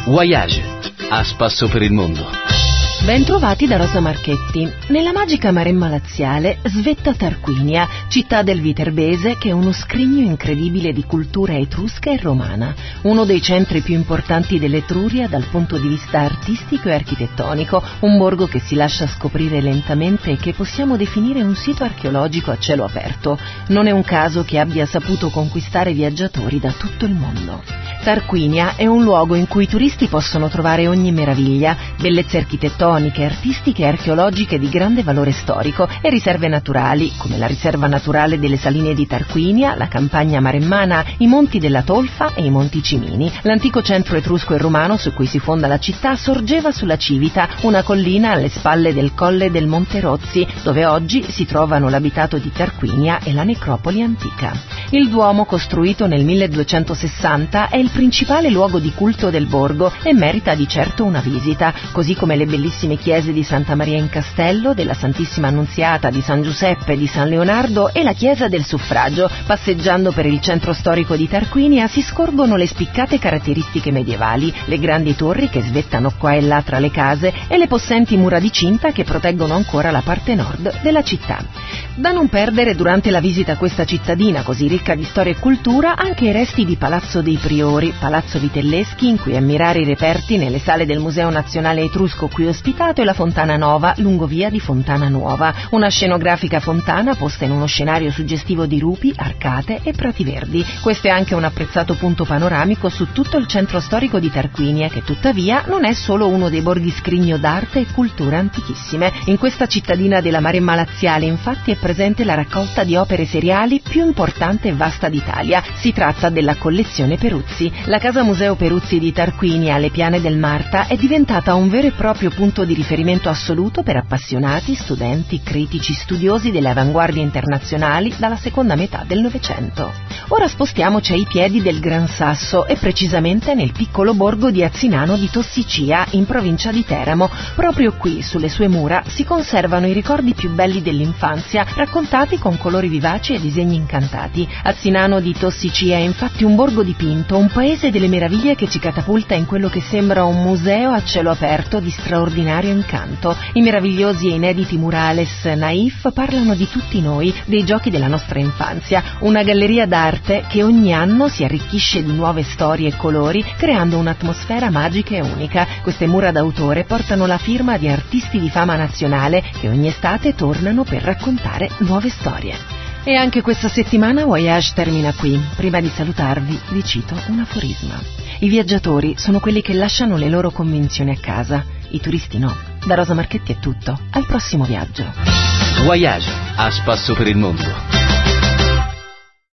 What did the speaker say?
Voyage, a spasso per il mondo. Bentrovati da Rosa Marchetti. Nella magica Maremma laziale svetta Tarquinia, città del Viterbese che è uno scrigno incredibile di cultura etrusca e romana, uno dei centri più importanti dell'Etruria dal punto di vista artistico e architettonico, un borgo che si lascia scoprire lentamente e che possiamo definire un sito archeologico a cielo aperto. Non è un caso che abbia saputo conquistare viaggiatori da tutto il mondo. Tarquinia è un luogo in cui i turisti possono trovare ogni meraviglia, bellezze architettoniche, artistiche e archeologiche di grande valore storico e riserve naturali, come la riserva naturale delle Saline di Tarquinia, la campagna maremmana, i monti della Tolfa e i monti Cimini. L'antico centro etrusco e romano su cui si fonda la città sorgeva sulla Civita, una collina alle spalle del colle del Monte Rozzi, dove oggi si trovano l'abitato di Tarquinia e la necropoli antica. Il Duomo, costruito nel 1260, è il principale luogo di culto del borgo e merita di certo una visita, così come le bellissime chiese di Santa Maria in Castello, della Santissima Annunziata, di San Giuseppe, di San Leonardo e la chiesa del Suffragio. Passeggiando per il centro storico di Tarquinia si scorgono le spiccate caratteristiche medievali, le grandi torri che svettano qua e là tra le case e le possenti mura di cinta che proteggono ancora la parte nord della città. Da non perdere durante la visita a questa cittadina così ricca di storia e cultura anche i resti di Palazzo dei Priori, Palazzo Vitelleschi, in cui ammirare i reperti nelle sale del Museo Nazionale Etrusco qui ospitato, e la Fontana Nova, lungovia di Fontana Nuova, una scenografica fontana posta in uno scenario suggestivo di rupi, arcate e prati verdi. Questo è anche un apprezzato punto panoramico su tutto il centro storico di Tarquinia, che tuttavia non è solo uno dei borghi scrigno d'arte e cultura antichissime. In questa cittadina della Maremma laziale infatti è presente la raccolta di opere seriali più importante e vasta d'Italia. Si tratta della collezione Peruzzi. La Casa Museo Peruzzi di Tarquinia, alle Piane del Marta, è diventata un vero e proprio punto di riferimento assoluto per appassionati, studenti, critici, studiosi delle avanguardie internazionali dalla seconda metà del Novecento. Ora spostiamoci ai piedi del Gran Sasso e precisamente nel piccolo borgo di Azzinano di Tossicia, in provincia di Teramo. Proprio qui, sulle sue mura, si conservano i ricordi più belli dell'infanzia, raccontati con colori vivaci e disegni incantati. Azzinano di Tossicia è infatti un borgo dipinto, un paese delle meraviglie che ci catapulta in quello che sembra un museo a cielo aperto di straordinario incanto. I meravigliosi e inediti murales naif parlano di tutti noi, dei giochi della nostra infanzia, una galleria d'arte che ogni anno si arricchisce di nuove storie e colori, creando un'atmosfera magica e unica. Queste mura d'autore portano la firma di artisti di fama nazionale che ogni estate tornano per raccontare nuove storie. E anche questa settimana Voyage termina qui. Prima di salutarvi vi cito un aforisma. I viaggiatori sono quelli che lasciano le loro convinzioni a casa, i turisti no. Da Rosa Marchetti è tutto, al prossimo viaggio. Voyage, a spasso per il mondo.